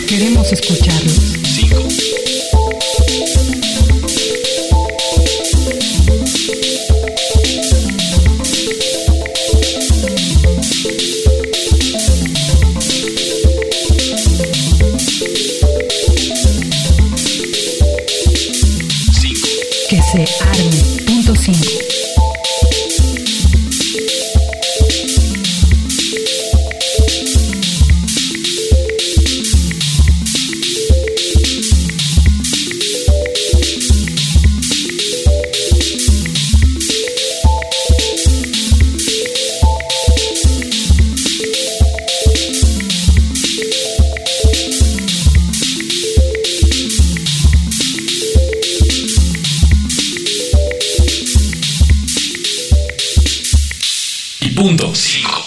Queremos escucharlos. 5, 5, Que se arme. Punto 5. y punto 5.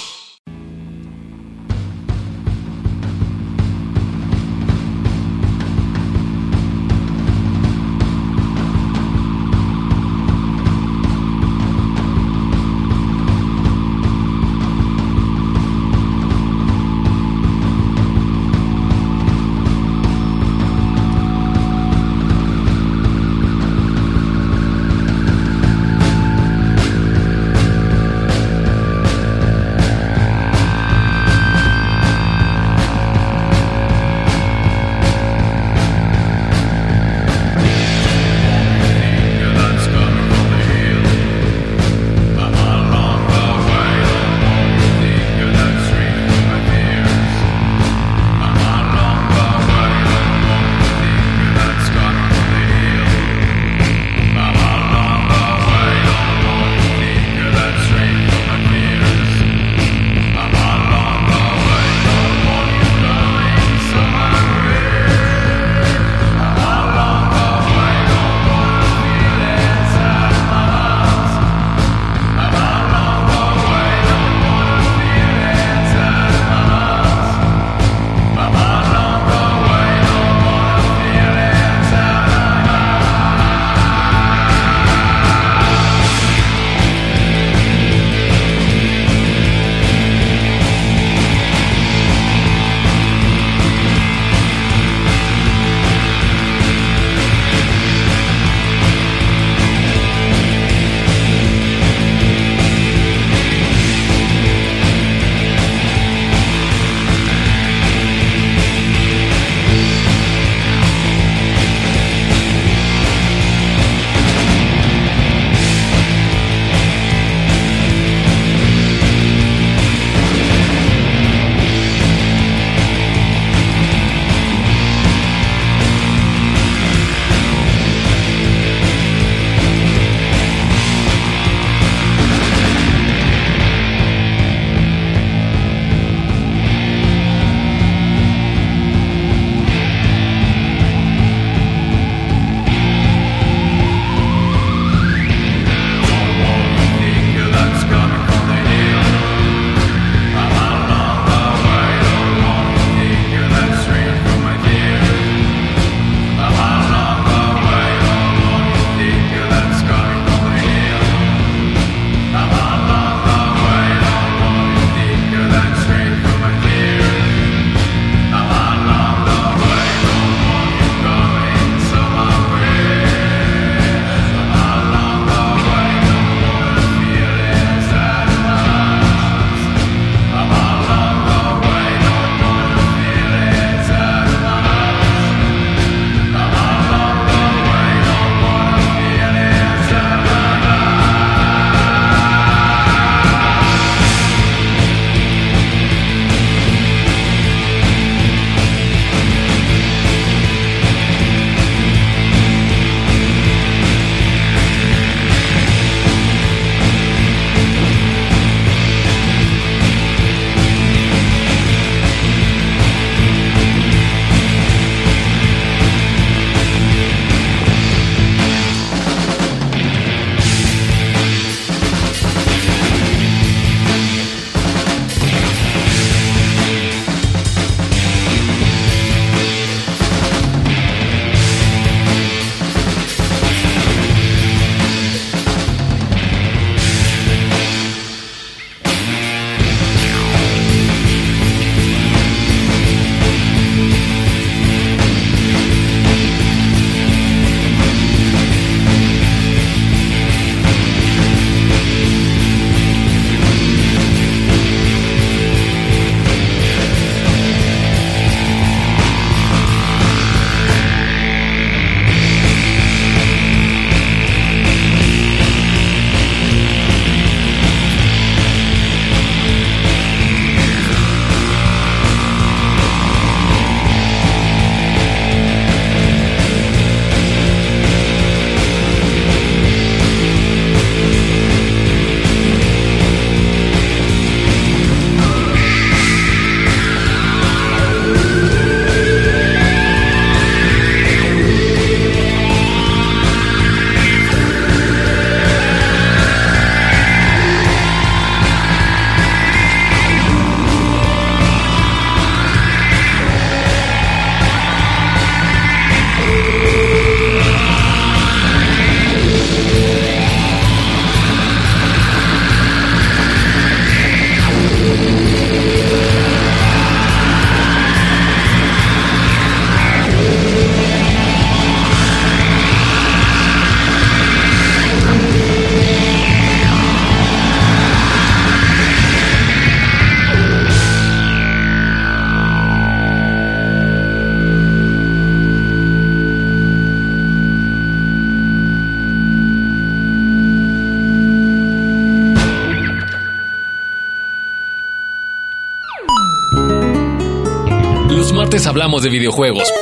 martes hablamos de videojuegos.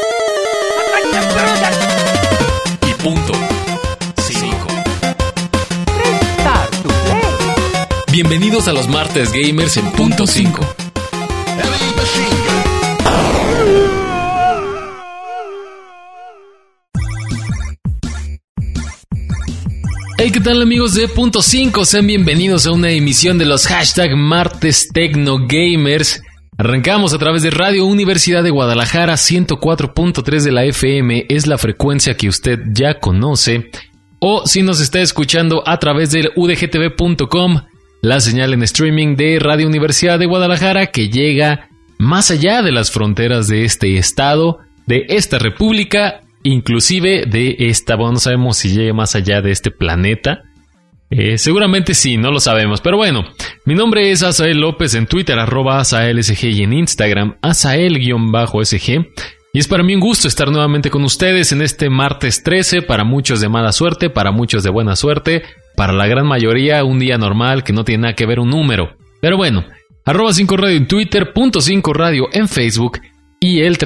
Y punto. 5. Bienvenidos a los martes gamers en punto 5. Hey, ¿qué tal amigos de Punto 5? Sean bienvenidos a una emisión de los hashtag Martes Tecno Gamers. Arrancamos a través de Radio Universidad de Guadalajara, 104.3 de la FM, es la frecuencia que usted ya conoce. O si nos está escuchando a través del udgtv.com, la señal en streaming de Radio Universidad de Guadalajara que llega más allá de las fronteras de este estado, de esta república, inclusive de esta, bueno, no sabemos si llegue más allá de este planeta. Seguramente sí, no lo sabemos, pero bueno, mi nombre es Asael López en Twitter, @AsaelSG y en Instagram, Asael_SG. Y es para mí un gusto estar nuevamente con ustedes en este martes 13, para muchos de mala suerte, para muchos de buena suerte, para la gran mayoría un día normal que no tiene nada que ver un número. Pero bueno, @5radio en Twitter, .5 radio en Facebook y el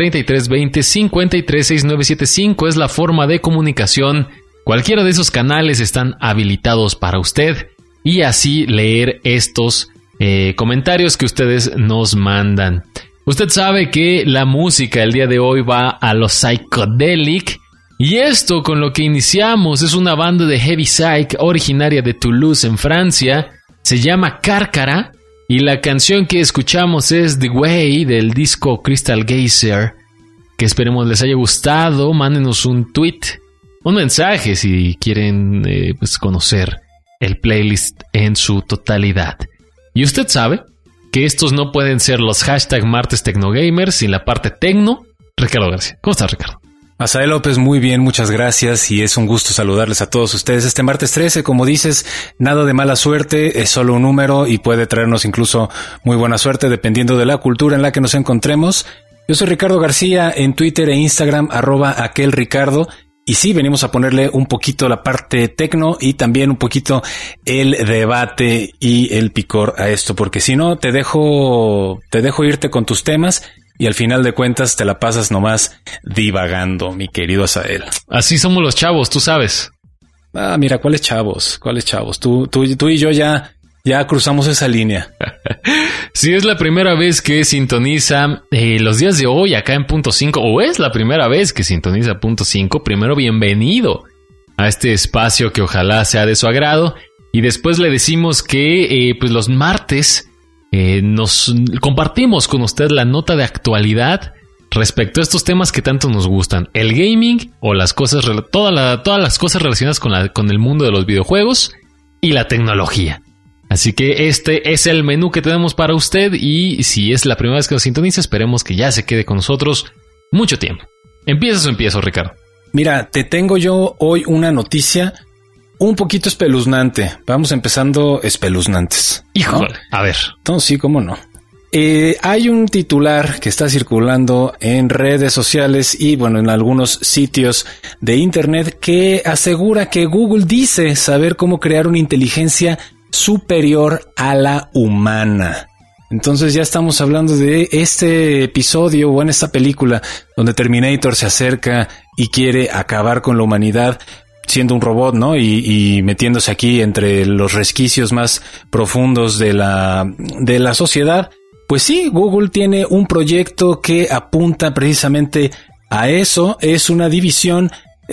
3320-536975 es la forma de comunicación. Cualquiera de esos canales están habilitados para usted y así leer estos comentarios que ustedes nos mandan. Usted sabe que la música el día de hoy va a lo psychedelic y esto con lo que iniciamos es una banda de heavy psych originaria de Toulouse en Francia. Se llama Cárcara y la canción que escuchamos es The Way del disco Crystal Gazer, que esperemos les haya gustado. Mándenos un tweet, un mensaje si quieren conocer el playlist en su totalidad. Y usted sabe que estos no pueden ser los hashtag Martes Tecnogamers sin la parte tecno. Ricardo García, ¿cómo estás, Ricardo? Asael López, muy bien, muchas gracias y es un gusto saludarles a todos ustedes. Este martes 13, como dices, nada de mala suerte, es solo un número y puede traernos incluso muy buena suerte dependiendo de la cultura en la que nos encontremos. Yo soy Ricardo García en Twitter e Instagram, @aquelricardo. Y sí, venimos a ponerle un poquito la parte tecno y también un poquito el debate y el picor a esto, porque si no, te dejo irte con tus temas y al final de cuentas te la pasas nomás divagando, mi querido Asael. Así somos los chavos, tú sabes. Ah, mira, ¿cuáles chavos? Tú y yo ya cruzamos esa línea. Si es la primera vez que sintoniza los días de hoy acá en Punto 5, o es la primera vez que sintoniza Punto 5, primero bienvenido a este espacio que ojalá sea de su agrado. Y después le decimos que pues los martes nos compartimos con usted la nota de actualidad respecto a estos temas que tanto nos gustan. El gaming o las cosas, todas las cosas relacionadas con el mundo de los videojuegos y la tecnología. Así que este es el menú que tenemos para usted y si es la primera vez que nos sintoniza, esperemos que ya se quede con nosotros mucho tiempo. ¿Empiezas o empiezo, Ricardo? Mira, te tengo yo hoy una noticia un poquito espeluznante. Vamos empezando espeluznantes, ¿no? Híjole, a ver. Entonces sí, cómo no. Hay un titular que está circulando en redes sociales y bueno, en algunos sitios de internet que asegura que Google dice saber cómo crear una inteligencia superior a la humana. Entonces ya estamos hablando de este episodio o en esta película donde Terminator se acerca y quiere acabar con la humanidad siendo un robot, ¿no? Y metiéndose aquí entre los resquicios más profundos de la sociedad. Pues sí, Google tiene un proyecto que apunta precisamente a eso. Es una división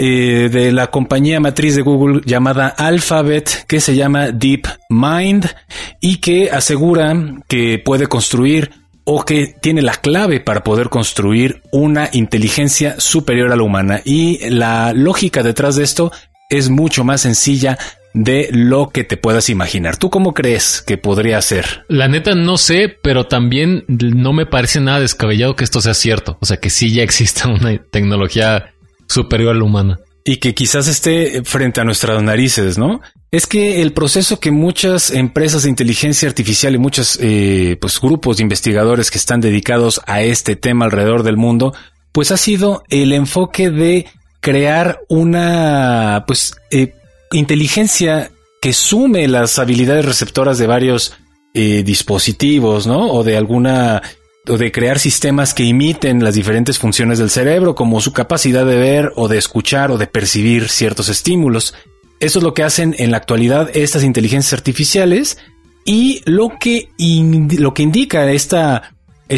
de la compañía matriz de Google llamada Alphabet, que se llama DeepMind y que asegura que puede construir o que tiene la clave para poder construir una inteligencia superior a la humana. Y la lógica detrás de esto es mucho más sencilla de lo que te puedas imaginar. ¿Tú cómo crees que podría ser? La neta no sé, pero también no me parece nada descabellado que esto sea cierto. O sea, que sí ya exista una tecnología superior a la humana. Y que quizás esté frente a nuestras narices, ¿no? Es que el proceso que muchas empresas de inteligencia artificial y muchos grupos de investigadores que están dedicados a este tema alrededor del mundo, pues ha sido el enfoque de crear una inteligencia que sume las habilidades receptoras de varios dispositivos, ¿no? O de alguna de crear sistemas que imiten las diferentes funciones del cerebro, como su capacidad de ver o de escuchar o de percibir ciertos estímulos. Eso es lo que hacen en la actualidad estas inteligencias artificiales, y lo que indica esta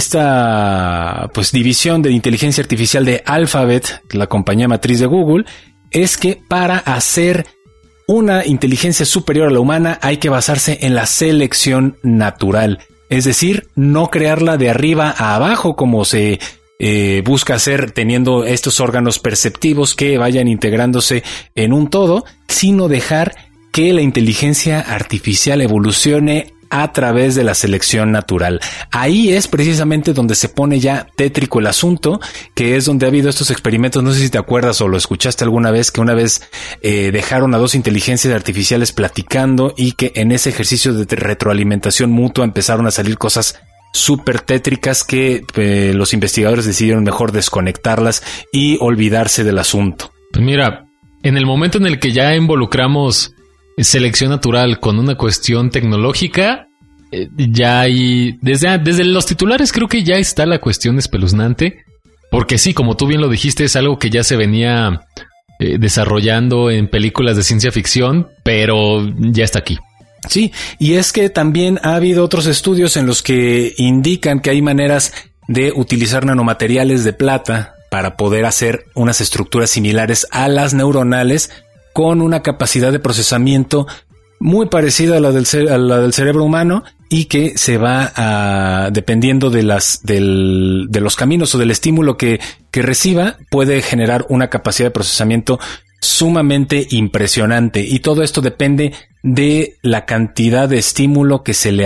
pues división de inteligencia artificial de Alphabet, la compañía matriz de Google, es que para hacer una inteligencia superior a la humana hay que basarse en la selección natural, es decir, no crearla de arriba a abajo como se busca hacer teniendo estos órganos perceptivos que vayan integrándose en un todo, sino dejar que la inteligencia artificial evolucione a través de la selección natural. Ahí es precisamente donde se pone ya tétrico el asunto, que es donde ha habido estos experimentos. No sé si te acuerdas o lo escuchaste alguna vez, que una vez dejaron a dos inteligencias artificiales platicando y que en ese ejercicio de retroalimentación mutua empezaron a salir cosas súper tétricas que los investigadores decidieron mejor desconectarlas y olvidarse del asunto. Pues mira, en el momento en el que ya involucramos selección natural con una cuestión tecnológica, ya hay, desde los titulares creo que ya está la cuestión espeluznante, porque sí, como tú bien lo dijiste, es algo que ya se venía desarrollando en películas de ciencia ficción, pero ya está aquí. Sí, y es que también ha habido otros estudios en los que indican que hay maneras de utilizar nanomateriales de plata para poder hacer unas estructuras similares a las neuronales, con una capacidad de procesamiento muy parecida a la del cerebro humano, y que se va dependiendo de los caminos o del estímulo que reciba, puede generar una capacidad de procesamiento sumamente impresionante. Y todo esto depende de la cantidad de estímulo que se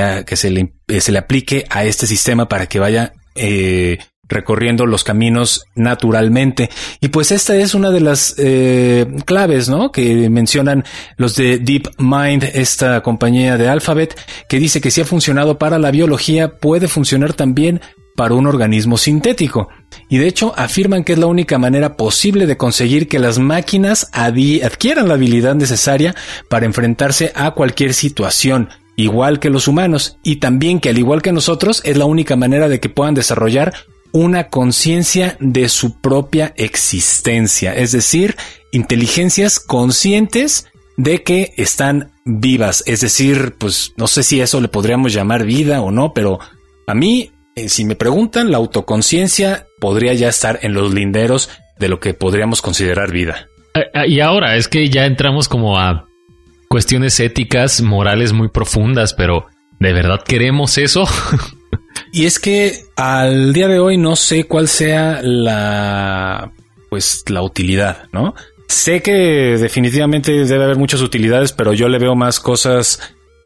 le aplique a este sistema para que vaya recorriendo los caminos naturalmente. Y pues esta es una de las claves, ¿no?, que mencionan los de DeepMind, esta compañía de Alphabet, que dice que si ha funcionado para la biología, puede funcionar también para un organismo sintético. Y de hecho afirman que es la única manera posible de conseguir que las máquinas adquieran la habilidad necesaria para enfrentarse a cualquier situación, igual que los humanos, y también que al igual que nosotros es la única manera de que puedan desarrollar una conciencia de su propia existencia, es decir, inteligencias conscientes de que están vivas. Es decir, pues no sé si eso le podríamos llamar vida o no, pero a mí, si me preguntan, la autoconciencia podría ya estar en los linderos de lo que podríamos considerar vida. Y ahora es que ya entramos como a cuestiones éticas, morales muy profundas, pero ¿de verdad queremos eso? Y es que al día de hoy no sé cuál sea la utilidad, ¿no? Sé que definitivamente debe haber muchas utilidades, pero yo le veo más cosas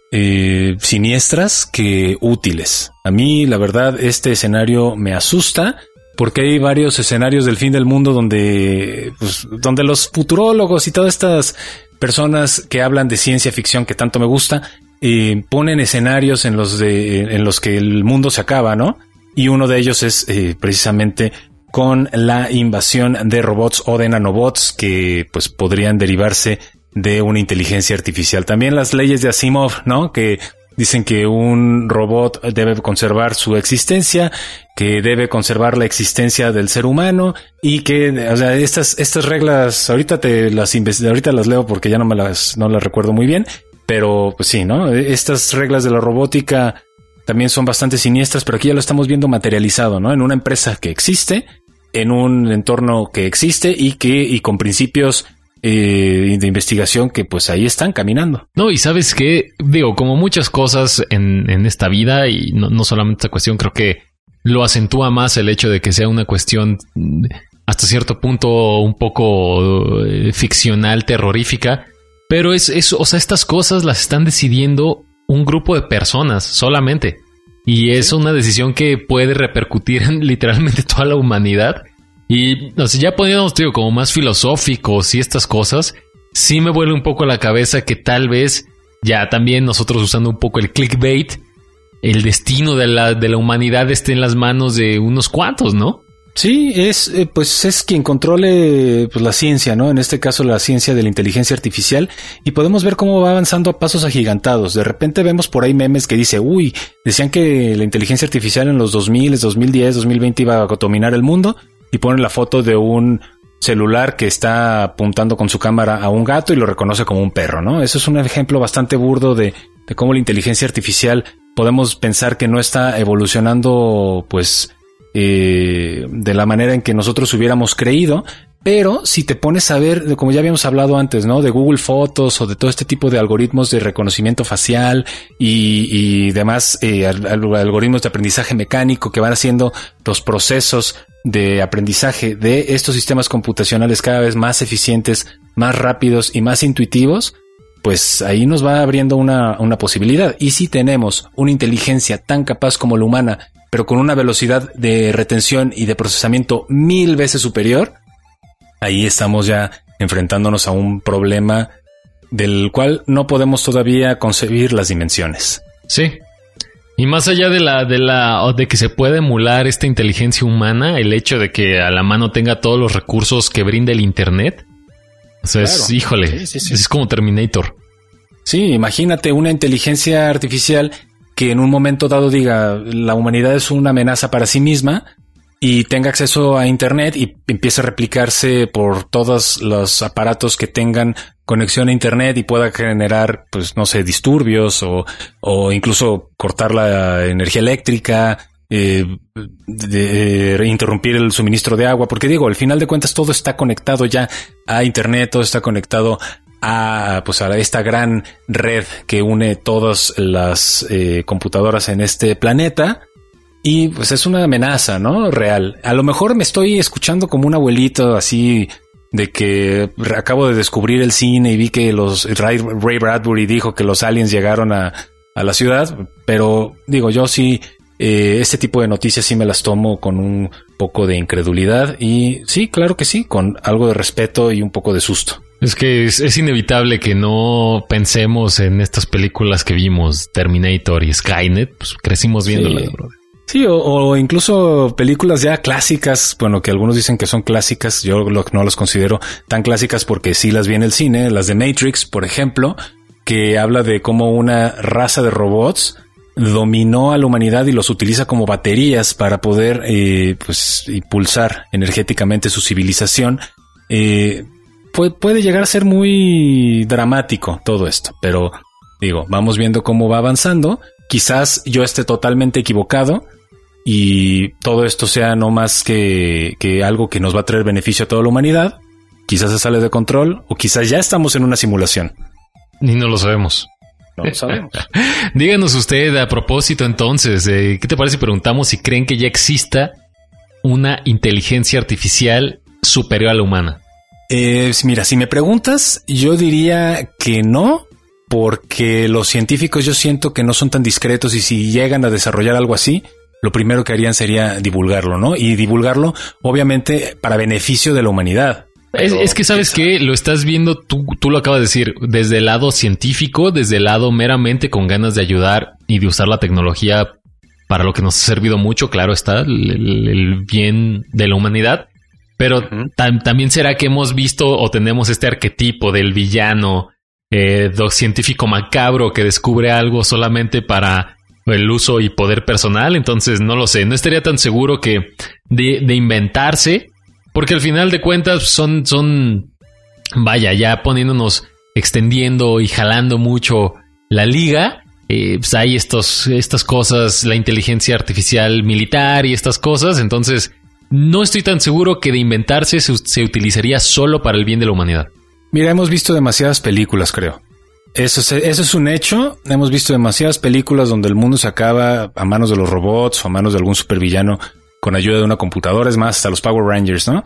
siniestras que útiles. A mí, la verdad, este escenario me asusta, porque hay varios escenarios del fin del mundo donde los futurólogos y todas estas personas que hablan de ciencia ficción que tanto me gusta, ponen escenarios en los que el mundo se acaba, ¿no? Y uno de ellos es precisamente con la invasión de robots o de nanobots que pues podrían derivarse de una inteligencia artificial. También las leyes de Asimov, ¿no?, que dicen que un robot debe conservar su existencia, que debe conservar la existencia del ser humano, y que, o sea, estas reglas ahorita las leo porque ya no las recuerdo muy bien. Pero, pues sí, ¿no? Estas reglas de la robótica también son bastante siniestras, pero aquí ya lo estamos viendo materializado, ¿no? En una empresa que existe, en un entorno que existe y con principios de investigación que pues ahí están caminando. No, y ¿sabes qué? Digo, como muchas cosas en esta vida, y no solamente esta cuestión, creo que lo acentúa más el hecho de que sea una cuestión hasta cierto punto un poco ficcional, terrorífica. Pero o sea, estas cosas las están decidiendo un grupo de personas solamente. Y es una decisión que puede repercutir en literalmente toda la humanidad. Y, o sea, ya poniéndonos, digo, como más filosóficos y estas cosas, sí me vuelve un poco la cabeza que tal vez ya también nosotros, usando un poco el clickbait, el destino de la humanidad esté en las manos de unos cuantos, ¿no? Sí, pues es quien controle pues la ciencia, ¿no? En este caso la ciencia de la inteligencia artificial, y podemos ver cómo va avanzando a pasos agigantados. De repente vemos por ahí memes que dice, decían que la inteligencia artificial en los 2000, 2010, 2020 iba a dominar el mundo, y ponen la foto de un celular que está apuntando con su cámara a un gato y lo reconoce como un perro, ¿no? Eso es un ejemplo bastante burdo de cómo la inteligencia artificial podemos pensar que no está evolucionando, pues, de la manera en que nosotros hubiéramos creído. Pero si te pones a ver, como ya habíamos hablado antes, ¿no? De Google Fotos o de todo este tipo de algoritmos de reconocimiento facial y demás algoritmos de aprendizaje mecánico que van haciendo los procesos de aprendizaje de estos sistemas computacionales cada vez más eficientes, más rápidos y más intuitivos, pues ahí nos va abriendo una posibilidad. Y si tenemos una inteligencia tan capaz como la humana, pero con una velocidad de retención y de procesamiento 1000 veces superior, ahí estamos ya enfrentándonos a un problema del cual no podemos todavía concebir las dimensiones. Sí. Y más allá de que se pueda emular esta inteligencia humana, el hecho de que a la mano tenga todos los recursos que brinda el Internet, o sea, claro. Es como Terminator. Sí, imagínate una inteligencia artificial que en un momento dado diga la humanidad es una amenaza para sí misma y tenga acceso a Internet y empiece a replicarse por todos los aparatos que tengan conexión a Internet y pueda generar, pues no sé, disturbios o incluso cortar la energía eléctrica, interrumpir el suministro de agua, porque digo, al final de cuentas todo está conectado ya a Internet, todo está conectado a esta gran red que une todas las computadoras en este planeta. Y pues es una amenaza, ¿no? Real. A lo mejor me estoy escuchando como un abuelito así de que acabo de descubrir el cine y vi que Ray Bradbury dijo que los aliens llegaron a la ciudad, pero digo, yo sí, este tipo de noticias sí me las tomo con un poco de incredulidad y sí, claro que sí, con algo de respeto y un poco de susto. Es que es inevitable que no pensemos en estas películas que vimos, Terminator y Skynet, pues crecimos viéndolas, sí. Brother. Sí, o incluso películas ya clásicas, bueno, que algunos dicen que son clásicas, yo no las considero tan clásicas porque sí las vi en el cine, las de Matrix, por ejemplo, que habla de cómo una raza de robots dominó a la humanidad y los utiliza como baterías para poder pues impulsar energéticamente su civilización. Puede llegar a ser muy dramático todo esto, pero digo, vamos viendo cómo va avanzando. Quizás yo esté totalmente equivocado y todo esto sea no más que algo que nos va a traer beneficio a toda la humanidad. Quizás se sale de control o quizás ya estamos en una simulación. Ni no lo sabemos. No lo sabemos. Díganos usted a propósito entonces, ¿qué te parece si preguntamos si creen que ya exista una inteligencia artificial superior a la humana? Mira, si me preguntas, yo diría que no, porque los científicos yo siento que no son tan discretos y si llegan a desarrollar algo así, lo primero que harían sería divulgarlo, ¿no? Y divulgarlo, obviamente, para beneficio de la humanidad. Es que sabes que lo estás viendo, tú lo acabas de decir, desde el lado científico, desde el lado meramente con ganas de ayudar y de usar la tecnología para lo que nos ha servido mucho, claro está, el bien de la humanidad. Pero también será que hemos visto o tenemos este arquetipo del villano científico macabro que descubre algo solamente para el uso y poder personal. Entonces no lo sé, no estaría tan seguro que de inventarse, porque al final de cuentas son vaya, ya poniéndonos, extendiendo y jalando mucho la liga. Pues hay estas cosas, la inteligencia artificial militar y estas cosas. Entonces no estoy tan seguro que de inventarse se utilizaría solo para el bien de la humanidad. Mira, hemos visto demasiadas películas, creo. Eso es un hecho. Hemos visto demasiadas películas donde el mundo se acaba a manos de los robots o a manos de algún supervillano con ayuda de una computadora. Es más, hasta los Power Rangers, ¿no?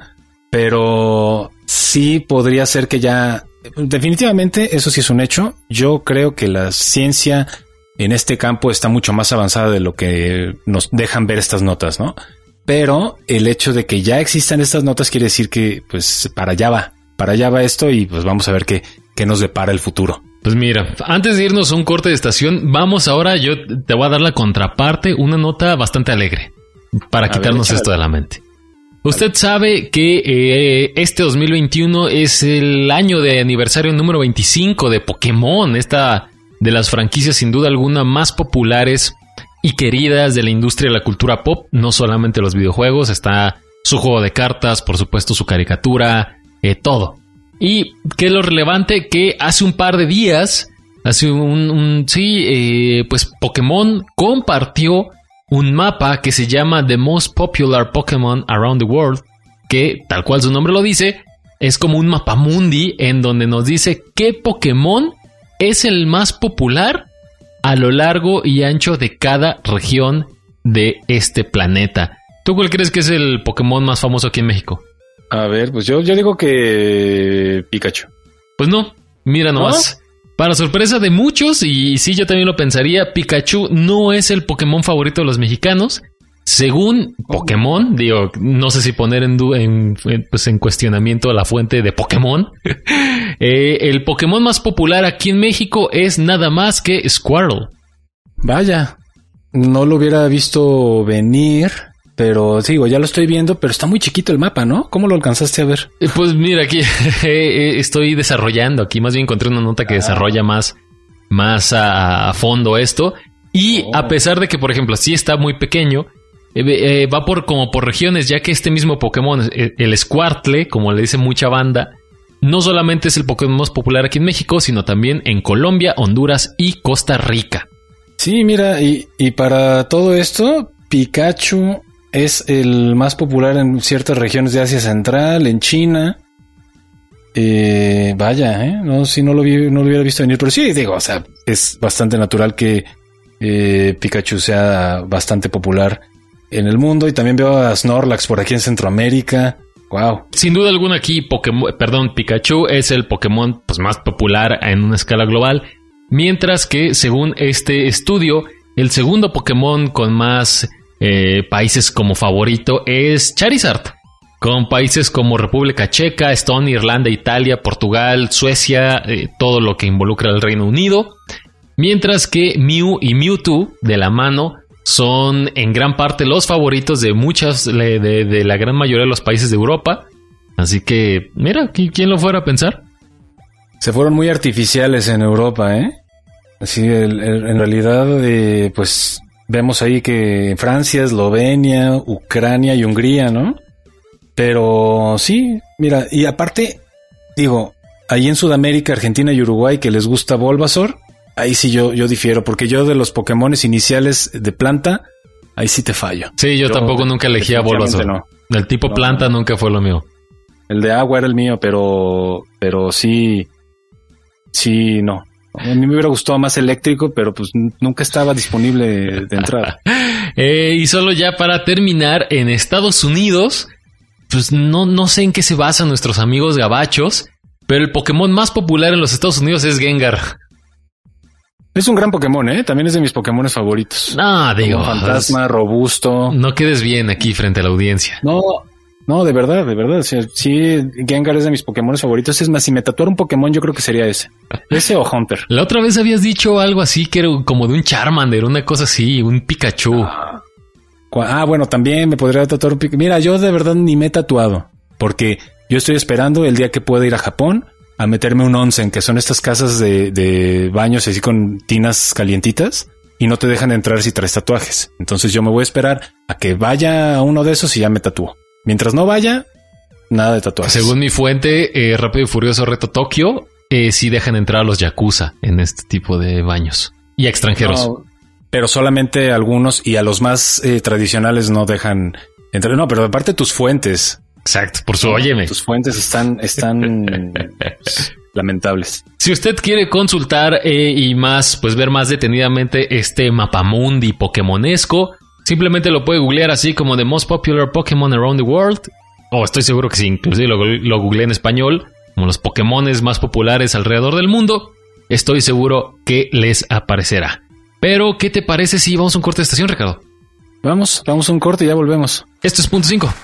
Pero sí podría ser que ya... Definitivamente, eso sí es un hecho. Yo creo que la ciencia en este campo está mucho más avanzada de lo que nos dejan ver estas notas, ¿no? Pero el hecho de que ya existan estas notas quiere decir que, pues, para allá va esto y pues vamos a ver qué nos depara el futuro. Pues mira, antes de irnos a un corte de estación, vamos ahora, yo te voy a dar la contraparte, una nota bastante alegre para quitarnos esto de la mente. Usted sabe que este 2021 es el año de aniversario número 25 de Pokémon, esta de las franquicias sin duda alguna más populares y queridas de la industria de la cultura pop, no solamente los videojuegos, está su juego de cartas, por supuesto su caricatura, todo. Y qué es lo relevante que hace un par de días, pues Pokémon compartió un mapa que se llama The Most Popular Pokémon Around the World, que tal cual su nombre lo dice, es como un mapamundi en donde nos dice qué Pokémon es el más popular a lo largo y ancho de cada región de este planeta. ¿Tú cuál crees que es el Pokémon más famoso aquí en México? A ver, pues yo digo que Pikachu. Pues no, mira nomás. ¿No? Para sorpresa de muchos, y sí, yo también lo pensaría, Pikachu no es el Pokémon favorito de los mexicanos. Según Pokémon, digo, no sé si poner en cuestionamiento la fuente de Pokémon. El Pokémon más popular aquí en México es nada más que Squirtle. Vaya, no lo hubiera visto venir, pero digo, ya lo estoy viendo, pero está muy chiquito el mapa, ¿no? ¿Cómo lo alcanzaste a ver? Pues mira, aquí estoy desarrollando, aquí más bien encontré una nota que desarrolla más a fondo esto. Y a pesar de que, por ejemplo, sí está muy pequeño, va por regiones, ya que este mismo Pokémon, el Squirtle, como le dice mucha banda, no solamente es el Pokémon más popular aquí en México, sino también en Colombia, Honduras y Costa Rica. Sí, mira, y para todo esto, Pikachu es el más popular en ciertas regiones de Asia Central, en China. No, si no lo hubiera visto venir, pero sí, digo, o sea, es bastante natural que Pikachu sea bastante popular en el mundo, y también veo a Snorlax por aquí en Centroamérica. Wow. Sin duda alguna aquí Pikachu es el Pokémon pues más popular en una escala global, mientras que según este estudio, el segundo Pokémon con más países como favorito es Charizard, con países como República Checa, Estonia, Irlanda, Italia, Portugal, Suecia, todo lo que involucra al Reino Unido, mientras que Mew y Mewtwo de la mano son en gran parte los favoritos de de la gran mayoría de los países de Europa. Así que, mira, ¿quién lo fuera a pensar? Se fueron muy artificiales en Europa, ¿eh? Así, en realidad, pues vemos ahí que Francia, Eslovenia, Ucrania y Hungría, ¿no? Pero sí, mira, y aparte, digo, ahí en Sudamérica, Argentina y Uruguay, que les gusta Bulbasaur, ahí sí yo difiero, porque yo de los Pokémones iniciales de planta, ahí sí te fallo. Sí, yo tampoco nunca elegí a Bulbasaur. No. El tipo planta nunca fue lo mío. El de agua era el mío, pero sí, no. A mí me hubiera gustado más eléctrico, pero pues nunca estaba disponible de entrada. Y solo ya para terminar, en Estados Unidos, pues no sé en qué se basan nuestros amigos gabachos, pero el Pokémon más popular en los Estados Unidos es Gengar. Es un gran Pokémon, ¿eh? También es de mis Pokémones favoritos. No, digo. Como fantasma, robusto. No quedes bien aquí frente a la audiencia. No, de verdad. O sea, sí, Gengar es de mis Pokémones favoritos. Es más, si me tatuara un Pokémon, yo creo que sería ese. Ese o Hunter. La otra vez habías dicho algo así, que era como de un Charmander, una cosa así, un Pikachu. Bueno, también me podría tatuar un Pikachu. Mira, yo de verdad ni me he tatuado, porque yo estoy esperando el día que pueda ir a Japón a meterme un onsen, que son estas casas de baños así con tinas calientitas, y no te dejan entrar si traes tatuajes. Entonces yo me voy a esperar a que vaya a uno de esos y ya me tatúo. Mientras no vaya, nada de tatuajes. Según mi fuente, Rápido y Furioso Reto Tokio, sí dejan entrar a los yakuza en este tipo de baños. Y a extranjeros. No, pero solamente algunos, y a los más tradicionales no dejan entrar. No, pero aparte tus fuentes. Exacto, óyeme. Tus fuentes están lamentables. Si usted quiere consultar y más, pues ver más detenidamente este mapamundi pokemonesco, simplemente lo puede googlear así como The Most Popular Pokémon Around the World. O estoy seguro que sí, inclusive lo googleé en español, como los Pokémones más populares alrededor del mundo. Estoy seguro que les aparecerá. Pero, ¿qué te parece si vamos a un corte de estación, Ricardo? Vamos a un corte y ya volvemos. Esto es Punto 5.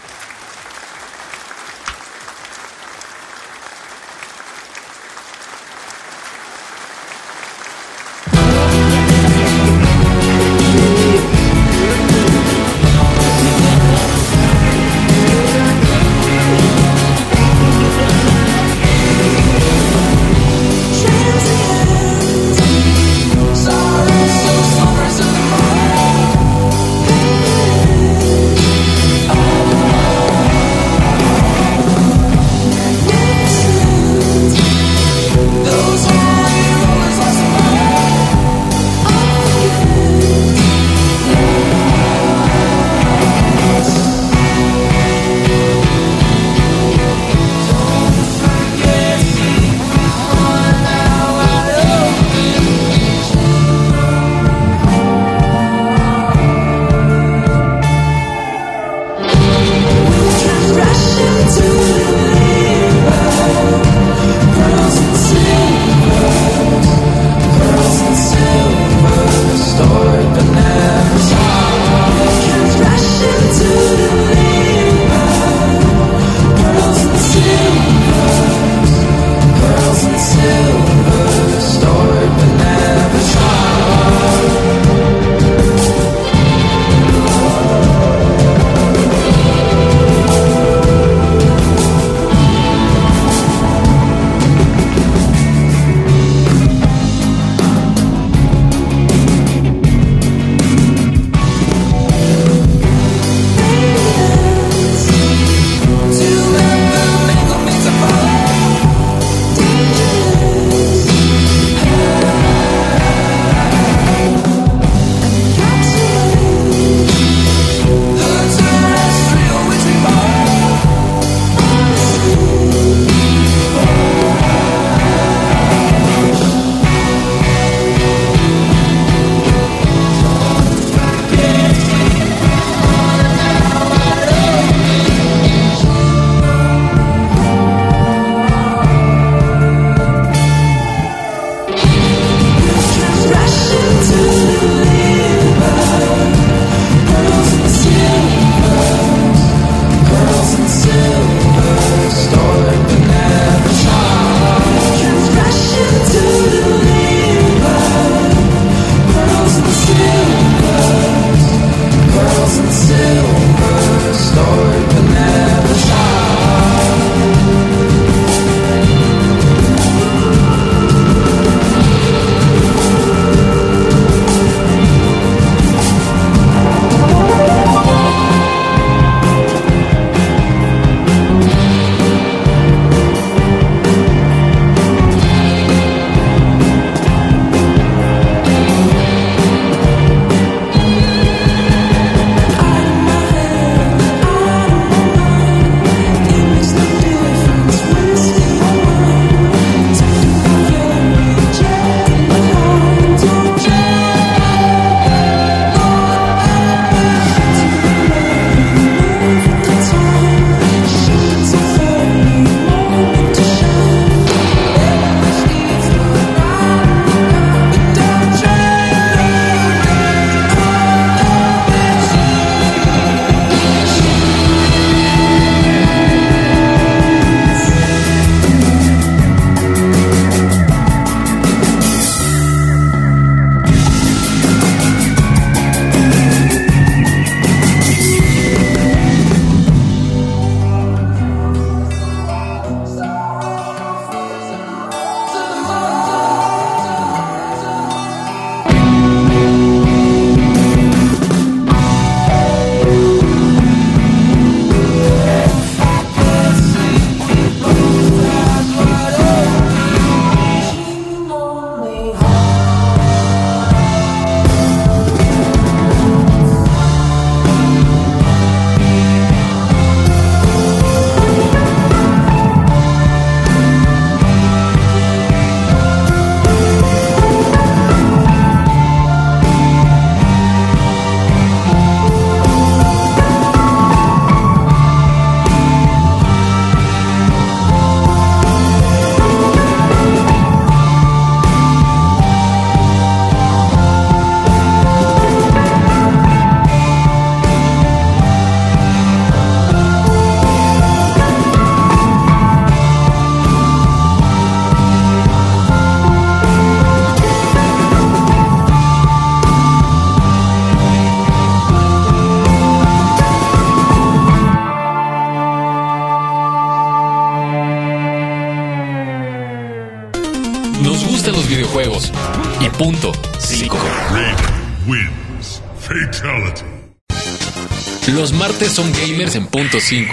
gustan los videojuegos. Y punto 5. Raiden wins. Fatality. Los martes son gamers en punto 5.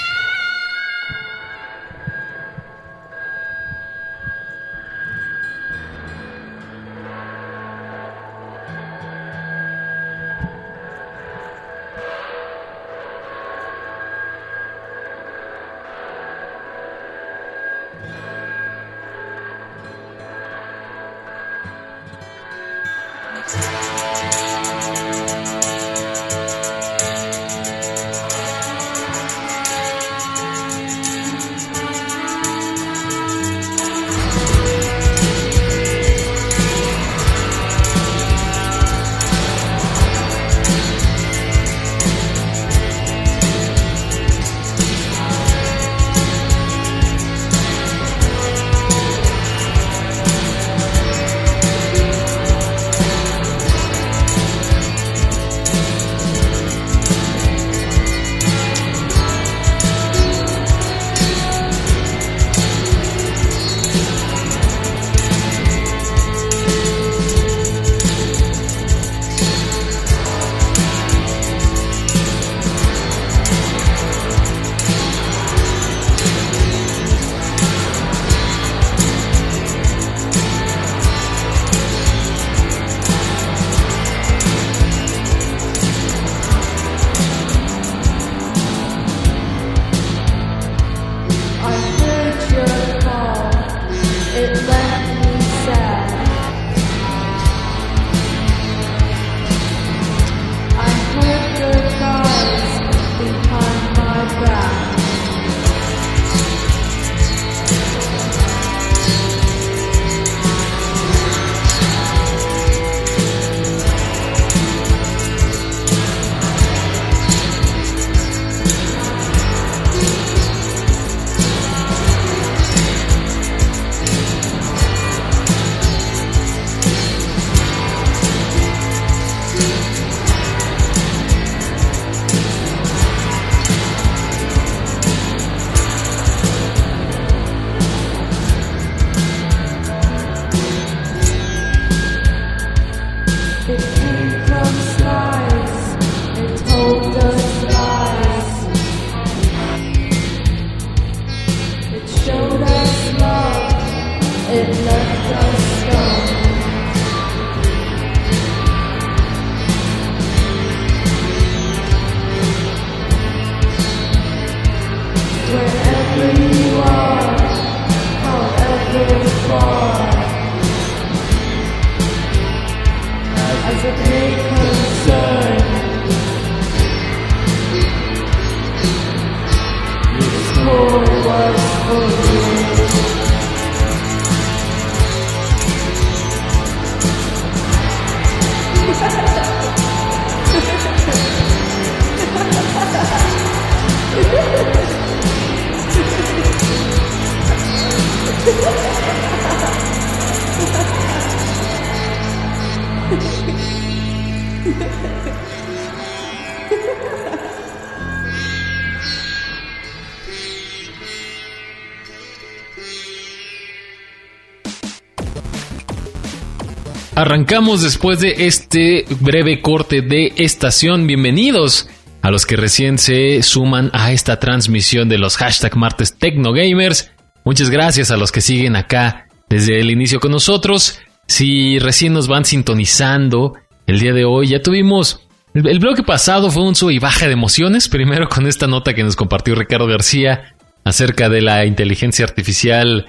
Arrancamos después de este breve corte de estación. Bienvenidos a los que recién se suman a esta transmisión de los hashtag martes Tecnogamers. Muchas gracias a los que siguen acá desde el inicio con nosotros. Si recién nos van sintonizando, el día de hoy ya tuvimos... El bloque pasado fue un sub y baja de emociones. Primero con esta nota que nos compartió Ricardo García acerca de la inteligencia artificial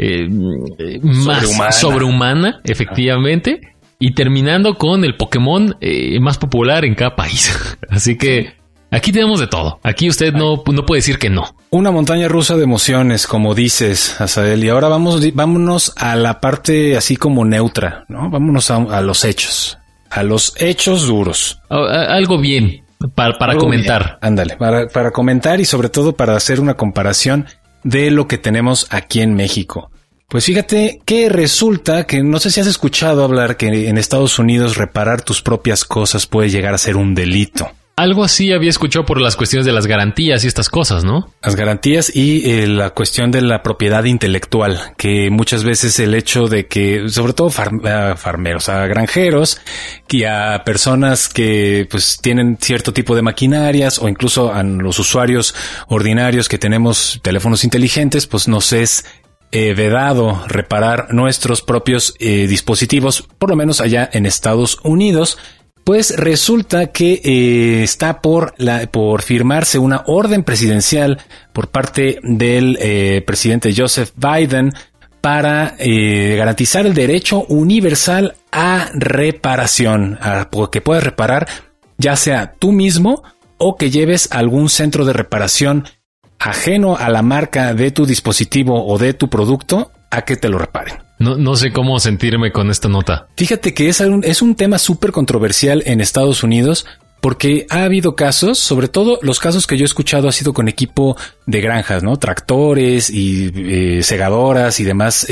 más sobrehumana, efectivamente. Y terminando con el Pokémon más popular en cada país. Así que aquí tenemos de todo. Aquí usted no puede decir que no. Una montaña rusa de emociones, como dices, Azael. Y ahora vámonos a la parte así como neutra, ¿no? Vámonos a los hechos. A los hechos duros. Algo bien para algo comentar. Bien. Ándale, para comentar y sobre todo para hacer una comparación de lo que tenemos aquí en México. Pues fíjate que resulta que no sé si has escuchado hablar que en Estados Unidos reparar tus propias cosas puede llegar a ser un delito. Algo así había escuchado por las cuestiones de las garantías y estas cosas, ¿no? Las garantías y la cuestión de la propiedad intelectual, que muchas veces el hecho de que, sobre todo farmeros, a granjeros y a personas que pues tienen cierto tipo de maquinarias o incluso a los usuarios ordinarios que tenemos teléfonos inteligentes, pues nos es vedado reparar nuestros propios dispositivos, por lo menos allá en Estados Unidos. Pues resulta que está por firmarse una orden presidencial por parte del presidente Joseph Biden para garantizar el derecho universal a reparación, que puedas reparar ya sea tú mismo o que lleves a algún centro de reparación ajeno a la marca de tu dispositivo o de tu producto a que te lo reparen. No sé cómo sentirme con esta nota. Fíjate que es un tema súper controversial en Estados Unidos porque ha habido casos, sobre todo los casos que yo he escuchado ha sido con equipo de granjas, ¿no? Tractores y segadoras y demás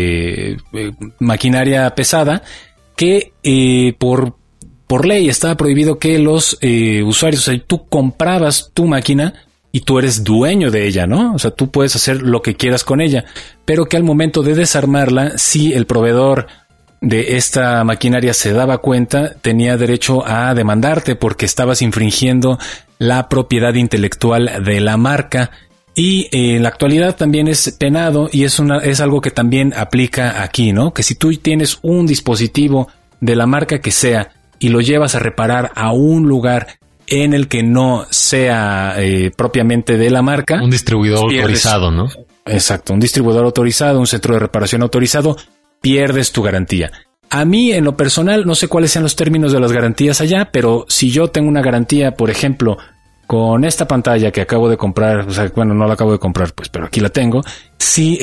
maquinaria pesada que por ley estaba prohibido que los usuarios, o sea, tú comprabas tu máquina y tú eres dueño de ella, ¿no? O sea, tú puedes hacer lo que quieras con ella, pero que al momento de desarmarla, si el proveedor de esta maquinaria se daba cuenta, tenía derecho a demandarte porque estabas infringiendo la propiedad intelectual de la marca. Y en la actualidad también es penado y es algo que también aplica aquí, ¿no? Que si tú tienes un dispositivo de la marca que sea y lo llevas a reparar a un lugar en el que no sea propiamente de la marca. Un distribuidor autorizado, ¿no? Exacto, un distribuidor autorizado, un centro de reparación autorizado, pierdes tu garantía. A mí, en lo personal, no sé cuáles sean los términos de las garantías allá, pero si yo tengo una garantía, por ejemplo, con esta pantalla que acabo de comprar, o sea, bueno, no la acabo de comprar, pues, pero aquí la tengo. Si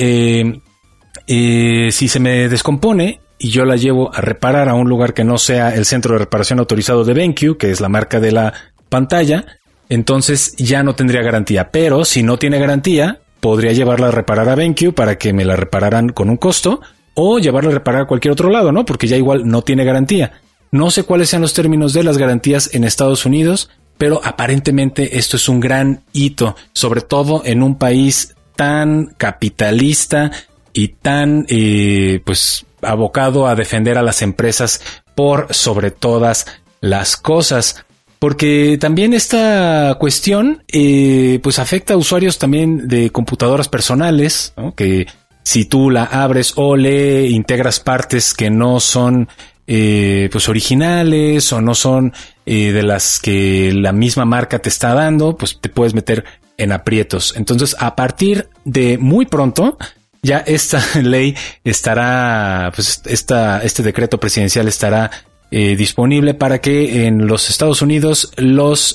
se me descompone y yo la llevo a reparar a un lugar que no sea el centro de reparación autorizado de BenQ, que es la marca de la pantalla, entonces ya no tendría garantía. Pero si no tiene garantía, podría llevarla a reparar a BenQ para que me la repararan con un costo o llevarla a reparar a cualquier otro lado, ¿no? Porque ya igual no tiene garantía. No sé cuáles sean los términos de las garantías en Estados Unidos, pero aparentemente esto es un gran hito, sobre todo en un país tan capitalista y tan, pues, abocado a defender a las empresas por sobre todas las cosas. Porque también esta cuestión pues afecta a usuarios también de computadoras personales, ¿no? Que si tú la abres o le integras partes que no son pues originales o no son de las que la misma marca te está dando, pues te puedes meter en aprietos. Entonces, a partir de muy pronto, ya esta ley estará, pues este decreto presidencial estará disponible para que en los Estados Unidos los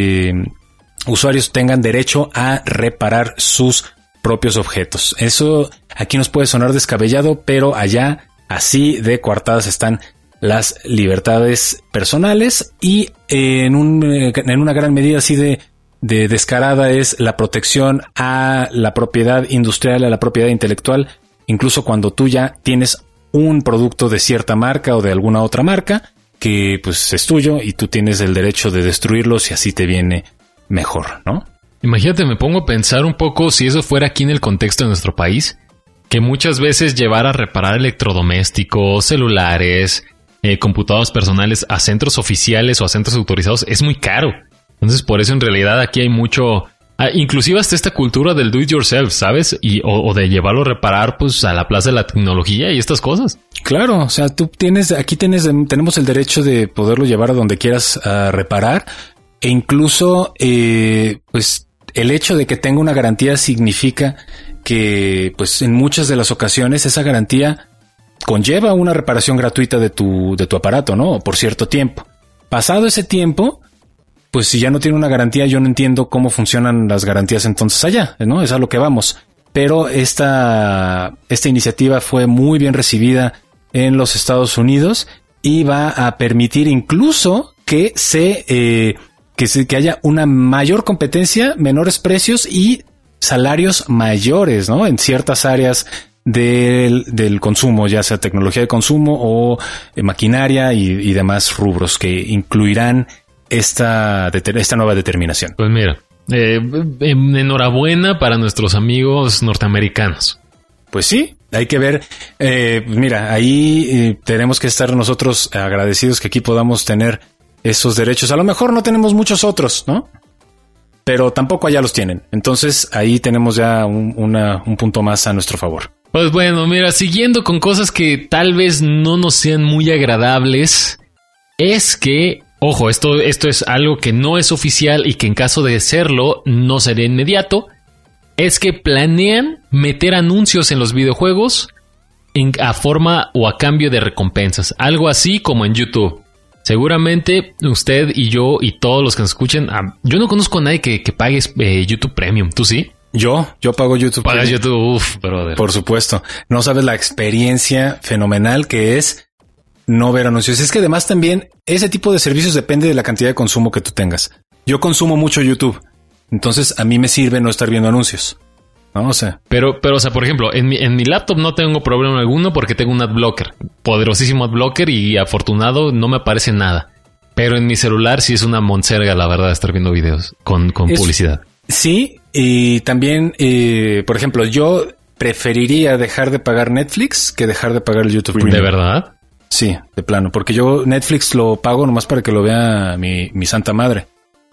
usuarios tengan derecho a reparar sus propios objetos. Eso aquí nos puede sonar descabellado, pero allá así de coartadas están las libertades personales y en una gran medida así de descarada es la protección a la propiedad industrial, a la propiedad intelectual, incluso cuando tú ya tienes un producto de cierta marca o de alguna otra marca que pues es tuyo y tú tienes el derecho de destruirlo si así te viene mejor, ¿no? Imagínate, me pongo a pensar un poco si eso fuera aquí en el contexto de nuestro país, que muchas veces llevar a reparar electrodomésticos, celulares, computadoras personales a centros oficiales o a centros autorizados es muy caro. Entonces por eso en realidad aquí hay mucho... inclusive hasta esta cultura del do it yourself, ¿sabes? O de llevarlo a reparar pues a la plaza de la tecnología y estas cosas. Claro, o sea, tenemos el derecho de poderlo llevar a donde quieras a reparar e incluso pues el hecho de que tenga una garantía significa que pues en muchas de las ocasiones esa garantía conlleva una reparación gratuita de tu aparato, ¿no? Por cierto tiempo. Pasado ese tiempo, pues si ya no tiene una garantía, yo no entiendo cómo funcionan las garantías entonces allá, ¿no? Es a lo que vamos. Pero esta iniciativa fue muy bien recibida en los Estados Unidos y va a permitir incluso que que haya una mayor competencia, menores precios y salarios mayores, ¿no? En ciertas áreas del consumo, ya sea tecnología de consumo o maquinaria y demás rubros que incluirán esta nueva determinación. Pues mira, enhorabuena para nuestros amigos norteamericanos. Pues sí, hay que ver. Mira, ahí tenemos que estar nosotros agradecidos que aquí podamos tener esos derechos. A lo mejor no tenemos muchos otros, ¿no? Pero tampoco allá los tienen. Entonces ahí tenemos ya un punto más a nuestro favor. Pues bueno, mira, siguiendo con cosas que tal vez no nos sean muy agradables, es que, ojo, esto es algo que no es oficial y que en caso de serlo no sería inmediato, es que planean meter anuncios en los videojuegos a forma o a cambio de recompensas. Algo así como en YouTube. Seguramente usted y yo y todos los que nos escuchen, yo no conozco a nadie que pague YouTube Premium. ¿Tú sí? Yo pago YouTube. Pagas YouTube, uf, brother. Por supuesto. No sabes la experiencia fenomenal que es no ver anuncios. Es que además también ese tipo de servicios depende de la cantidad de consumo que tú tengas. Yo consumo mucho YouTube. Entonces a mí me sirve no estar viendo anuncios. No, o sea. Pero, o sea, por ejemplo, en mi laptop no tengo problema alguno porque tengo un adblocker. Poderosísimo adblocker y afortunado no me aparece nada. Pero en mi celular sí es una monserga, la verdad, estar viendo videos con publicidad. Sí, y también, por ejemplo, yo preferiría dejar de pagar Netflix que dejar de pagar el YouTube Premium. ¿De verdad? Sí, de plano. Porque yo Netflix lo pago nomás para que lo vea mi santa madre.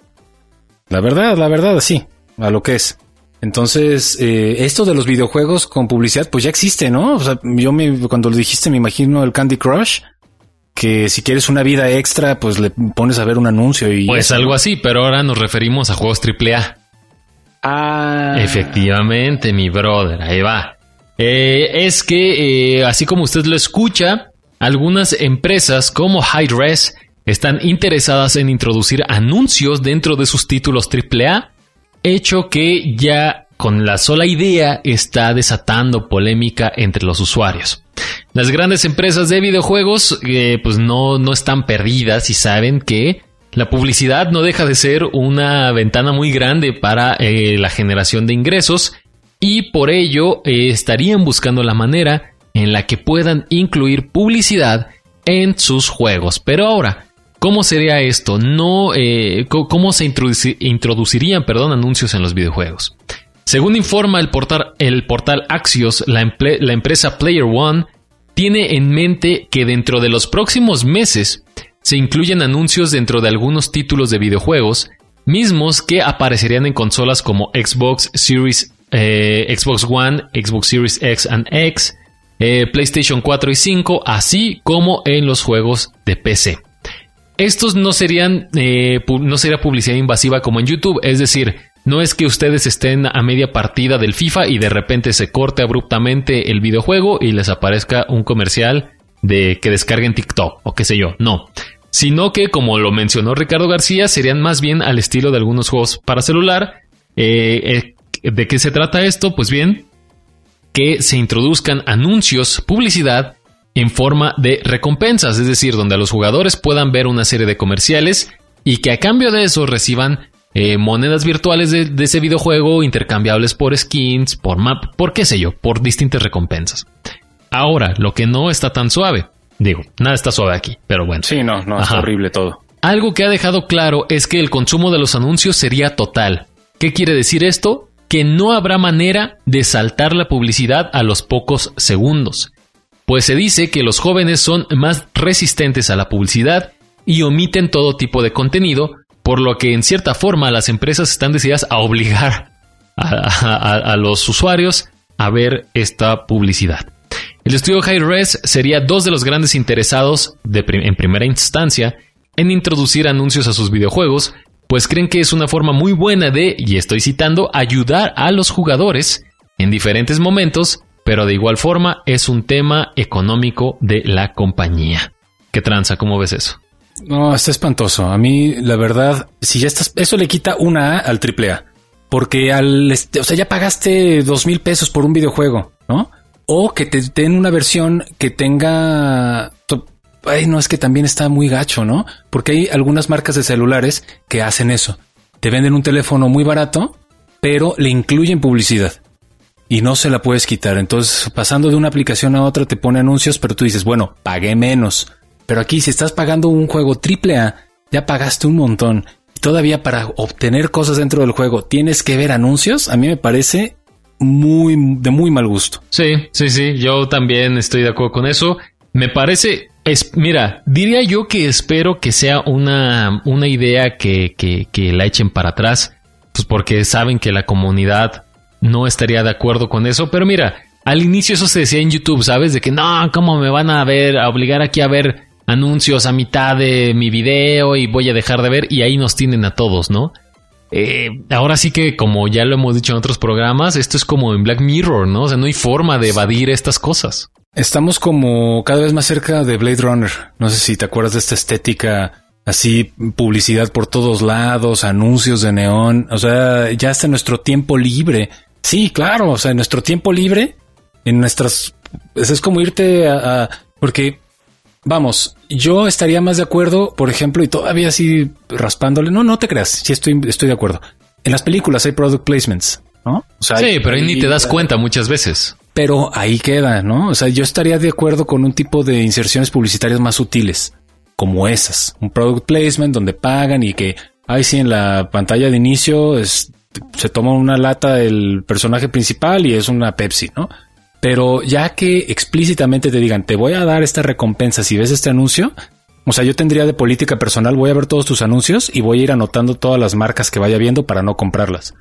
La verdad, sí, a lo que es. Entonces, esto de los videojuegos con publicidad, pues ya existe, ¿no? O sea, cuando lo dijiste me imagino el Candy Crush, que si quieres una vida extra, pues le pones a ver un anuncio y... Pues algo así, pero ahora nos referimos a juegos AAA. Efectivamente, mi brother, ahí va. Es que, así como usted lo escucha, algunas empresas como Hi-Res están interesadas en introducir anuncios dentro de sus títulos AAA, hecho que ya con la sola idea está desatando polémica entre los usuarios. Las grandes empresas de videojuegos pues no están perdidas y saben que la publicidad no deja de ser una ventana muy grande para la generación de ingresos y por ello estarían buscando la manera en la que puedan incluir publicidad en sus juegos. Pero ahora, ¿cómo sería esto? ¿Cómo se introducirían anuncios en los videojuegos? Según informa el portal Axios, la empresa Player One tiene en mente que dentro de los próximos meses se incluyen anuncios dentro de algunos títulos de videojuegos, mismos que aparecerían en consolas como Xbox Series, Xbox One, Xbox Series X and X, PlayStation 4 y 5, así como en los juegos de PC. Estos no sería publicidad invasiva como en YouTube, es decir, no es que ustedes estén a media partida del FIFA y de repente se corte abruptamente el videojuego y les aparezca un comercial de que descarguen TikTok o qué sé yo, no. Sino que, como lo mencionó Ricardo García, serían más bien al estilo de algunos juegos para celular. ¿De qué se trata esto? Pues bien, que se introduzcan anuncios, publicidad, en forma de recompensas, es decir, donde los jugadores puedan ver una serie de comerciales y que a cambio de eso reciban monedas virtuales de ese videojuego intercambiables por skins, por map, por qué sé yo, por distintas recompensas. Ahora, lo que no está tan suave, digo, nada está suave aquí, pero bueno. Sí, no, es horrible todo. Algo que ha dejado claro es que el consumo de los anuncios sería total. ¿Qué quiere decir esto? Que no habrá manera de saltar la publicidad a los pocos segundos. Pues se dice que los jóvenes son más resistentes a la publicidad y omiten todo tipo de contenido, por lo que en cierta forma las empresas están decididas a obligar a los usuarios a ver esta publicidad. El estudio Hi-Res sería dos de los grandes interesados en primera instancia en introducir anuncios a sus videojuegos, pues creen que es una forma muy buena de, y estoy citando, ayudar a los jugadores en diferentes momentos, pero de igual forma es un tema económico de la compañía. ¿Qué tranza? ¿Cómo ves eso? No, está espantoso. A mí, la verdad, si ya estás, eso le quita una A al AAA. Porque ya pagaste 2,000 pesos por un videojuego, ¿no? O que te den una versión que tenga... Ay, no, es que también está muy gacho, ¿no? Porque hay algunas marcas de celulares que hacen eso. Te venden un teléfono muy barato, pero le incluyen publicidad. Y no se la puedes quitar. Entonces, pasando de una aplicación a otra, te pone anuncios, pero tú dices, bueno, pagué menos. Pero aquí, si estás pagando un juego AAA, ya pagaste un montón. Y todavía para obtener cosas dentro del juego tienes que ver anuncios. A mí me parece de muy mal gusto. Sí, yo también estoy de acuerdo con eso. Me parece, mira, diría yo que espero que sea una idea que la echen para atrás, pues porque saben que la comunidad no estaría de acuerdo con eso. Pero mira, al inicio eso se decía en YouTube, ¿sabes? De que no, ¿cómo me van a obligar aquí a ver anuncios a mitad de mi video y voy a dejar de ver? Y ahí nos tienen a todos, ¿no? Ahora sí que, como ya lo hemos dicho en otros programas, esto es como en Black Mirror, ¿no? O sea, no hay forma de evadir estas cosas. Estamos como cada vez más cerca de Blade Runner. No sé si te acuerdas de esta estética, así publicidad por todos lados, anuncios de neón. O sea, ya hasta nuestro tiempo libre. Sí, claro, o sea, en nuestro tiempo libre, en nuestras... Es como irte porque... Vamos, yo estaría más de acuerdo, por ejemplo, y todavía así raspándole. No te creas, sí estoy de acuerdo. En las películas hay product placements, ¿no? O sea, sí, pero ahí ni te das cuenta muchas veces. Pero ahí queda, ¿no? O sea, yo estaría de acuerdo con un tipo de inserciones publicitarias más sutiles, como esas. Un product placement donde pagan y que, sí, en la pantalla de inicio se toma una lata el personaje principal y es una Pepsi, ¿no? Pero ya que explícitamente te digan, te voy a dar esta recompensa si ves este anuncio, o sea, yo tendría de política personal, voy a ver todos tus anuncios y voy a ir anotando todas las marcas que vaya viendo para no comprarlas.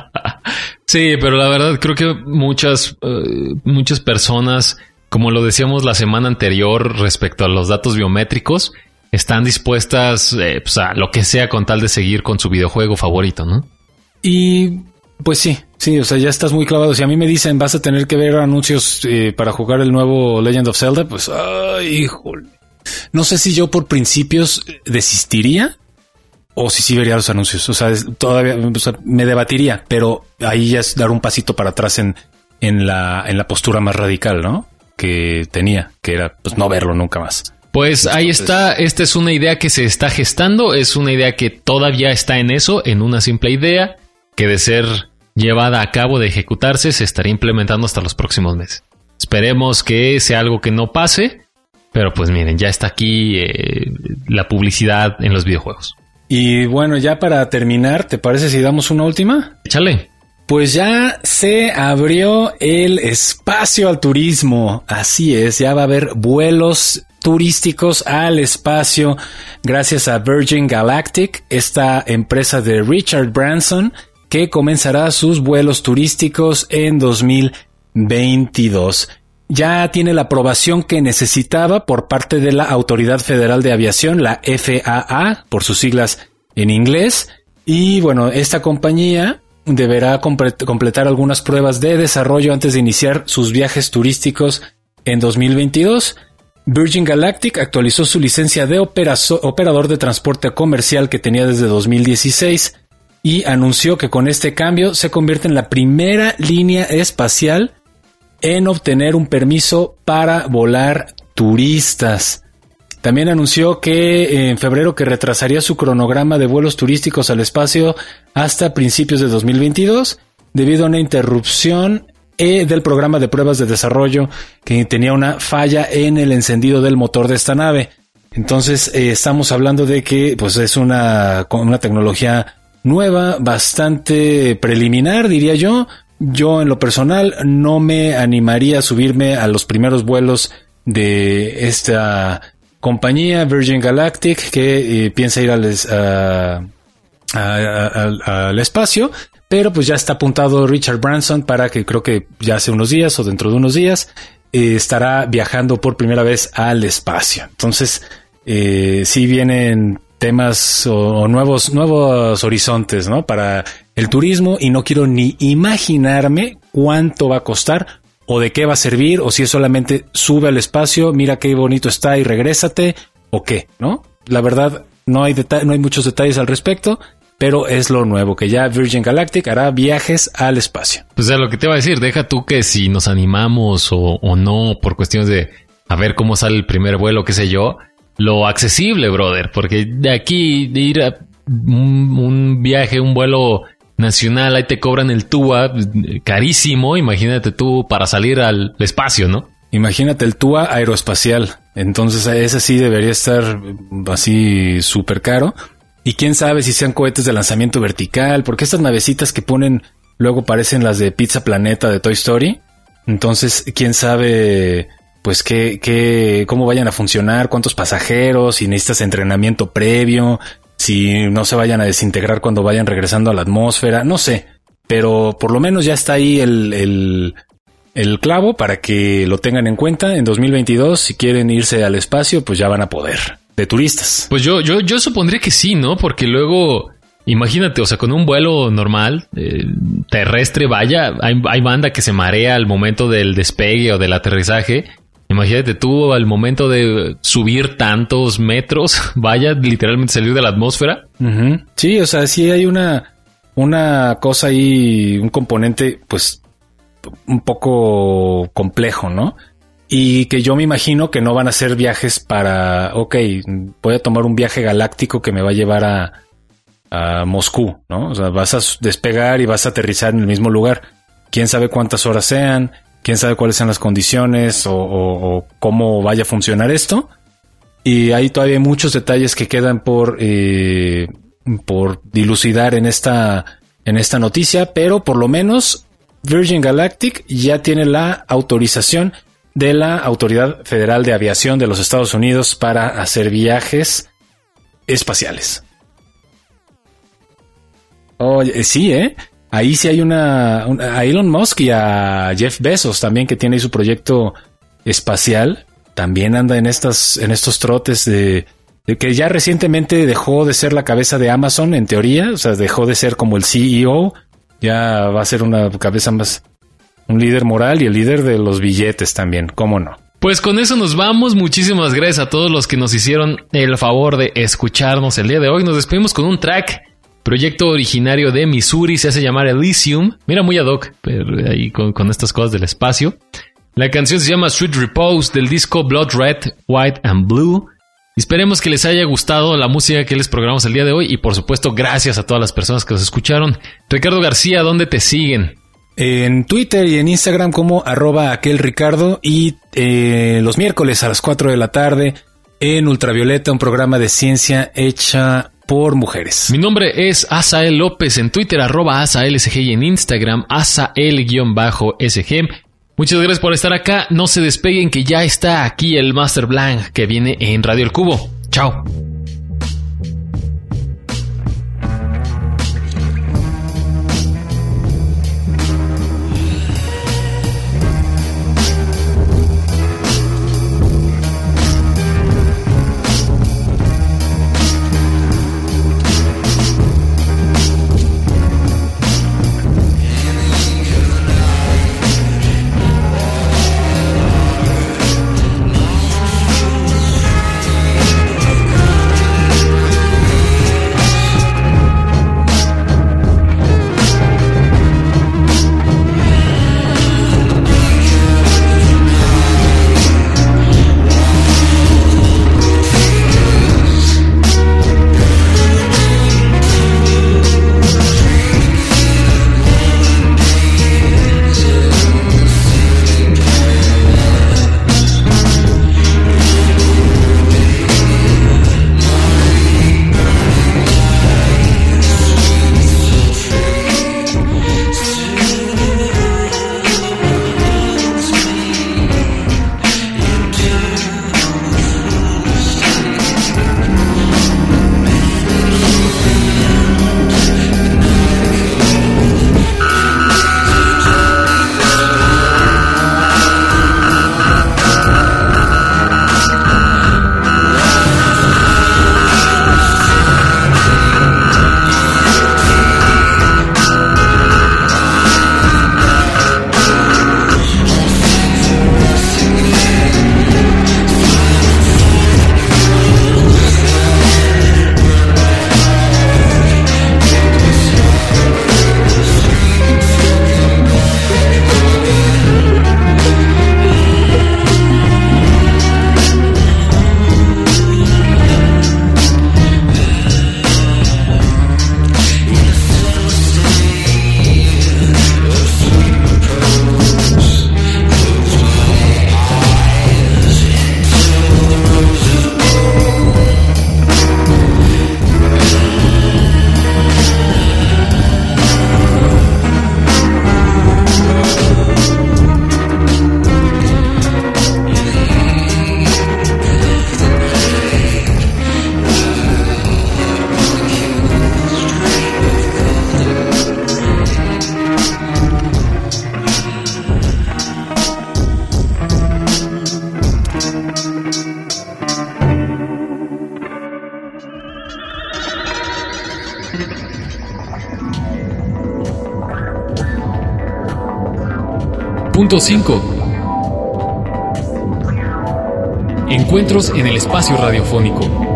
Sí, pero la verdad creo que muchas personas, como lo decíamos la semana anterior respecto a los datos biométricos, están dispuestas pues a lo que sea con tal de seguir con su videojuego favorito, ¿no? Y... pues sí, o sea, ya estás muy clavado. Si a mí me dicen vas a tener que ver anuncios para jugar el nuevo Legend of Zelda, pues, híjole. No sé si yo por principios desistiría o si sí vería los anuncios. O sea, todavía me debatiría, pero ahí ya es dar un pasito para atrás en la postura más radical, ¿no? Que tenía, que era pues no verlo nunca más. Pues ahí está. Esta es una idea que se está gestando. Es una idea que todavía está en una simple idea, que de ser llevada a cabo, de ejecutarse, se estaría implementando hasta los próximos meses. Esperemos que sea algo que no pase, pero pues miren, ya está aquí la publicidad en los videojuegos. Y bueno, ya para terminar, ¿te parece si damos una última? Échale. Pues ya se abrió el espacio al turismo. Así es, ya va a haber vuelos turísticos al espacio gracias a Virgin Galactic, esta empresa de Richard Branson, que comenzará sus vuelos turísticos en 2022. Ya tiene la aprobación que necesitaba por parte de la Autoridad Federal de Aviación, la FAA, por sus siglas en inglés. Y bueno, esta compañía deberá completar algunas pruebas de desarrollo antes de iniciar sus viajes turísticos en 2022. Virgin Galactic actualizó su licencia de operador de transporte comercial que tenía desde 2016. Y anunció que con este cambio se convierte en la primera línea espacial en obtener un permiso para volar turistas. También anunció que en febrero que retrasaría su cronograma de vuelos turísticos al espacio hasta principios de 2022 debido a una interrupción del programa de pruebas de desarrollo que tenía una falla en el encendido del motor de esta nave. Entonces estamos hablando de que pues es una tecnología nueva, bastante preliminar, diría yo. Yo en lo personal no me animaría a subirme a los primeros vuelos de esta compañía Virgin Galactic que piensa ir al espacio, pero pues ya está apuntado Richard Branson para que creo que ya hace unos días o dentro de unos días estará viajando por primera vez al espacio. Entonces sí vienen temas o nuevos horizontes, ¿no? Para el turismo, y no quiero ni imaginarme cuánto va a costar o de qué va a servir, o si es solamente sube al espacio, mira qué bonito está y regrésate, o qué, ¿no? La verdad, no hay muchos detalles al respecto, pero es lo nuevo, que ya Virgin Galactic hará viajes al espacio. Pues es lo que te iba a decir, deja tú que si nos animamos o no por cuestiones de a ver cómo sale el primer vuelo, qué sé yo, lo accesible, brother, porque de aquí de ir a un viaje, un vuelo nacional, ahí te cobran el TUA carísimo. Imagínate tú para salir al espacio, ¿no? Imagínate el TUA aeroespacial. Entonces ese sí debería estar así súper caro. Y quién sabe si sean cohetes de lanzamiento vertical, porque estas navecitas que ponen luego parecen las de Pizza Planeta de Toy Story. Entonces quién sabe pues cómo vayan a funcionar, cuántos pasajeros, si necesitas entrenamiento previo, si no se vayan a desintegrar cuando vayan regresando a la atmósfera, no sé. Pero por lo menos ya está ahí el clavo para que lo tengan en cuenta. En 2022, si quieren irse al espacio, pues ya van a poder, de turistas. Pues yo supondría que sí, ¿no? Porque luego, imagínate, o sea, con un vuelo normal, terrestre, vaya, hay banda que se marea al momento del despegue o del aterrizaje. Imagínate tú al momento de subir tantos metros, vaya, literalmente salir de la atmósfera. Uh-huh. Sí, o sea, sí hay una cosa ahí, un componente, pues, un poco complejo, ¿no? Y que yo me imagino que no van a ser viajes para, voy a tomar un viaje galáctico que me va a llevar a Moscú, ¿no? O sea, vas a despegar y vas a aterrizar en el mismo lugar. Quién sabe cuántas horas sean, quién sabe cuáles sean las condiciones o cómo vaya a funcionar esto. Y hay todavía muchos detalles que quedan por dilucidar en esta noticia, pero por lo menos Virgin Galactic ya tiene la autorización de la Autoridad Federal de Aviación de los Estados Unidos para hacer viajes espaciales. Oye, sí, ahí sí hay a Elon Musk y a Jeff Bezos también, que tiene ahí su proyecto espacial. También anda en estos trotes de que ya recientemente dejó de ser la cabeza de Amazon, en teoría. O sea, dejó de ser como el CEO. Ya va a ser una cabeza más, un líder moral y el líder de los billetes también. ¿Cómo no? Pues con eso nos vamos. Muchísimas gracias a todos los que nos hicieron el favor de escucharnos el día de hoy. Nos despedimos con un track. Proyecto originario de Missouri, se hace llamar Elysium. Mira, muy ad hoc, pero ahí con estas cosas del espacio. La canción se llama Sweet Repose, del disco Blood Red, White and Blue. Esperemos que les haya gustado la música que les programamos el día de hoy. Y por supuesto, gracias a todas las personas que nos escucharon. Ricardo García, ¿dónde te siguen? En Twitter y en Instagram como @aquelricardo. Y los miércoles a las 4 de la tarde en Ultravioleta, un programa de ciencia hecha por mujeres. Mi nombre es Asael López, en Twitter @AsaelSG y en Instagram Asael_SG. Muchas gracias por estar acá. No se despeguen, que ya está aquí el Master Blank que viene en Radio El Cubo. Chao. Punto 5. Encuentros en el espacio radiofónico.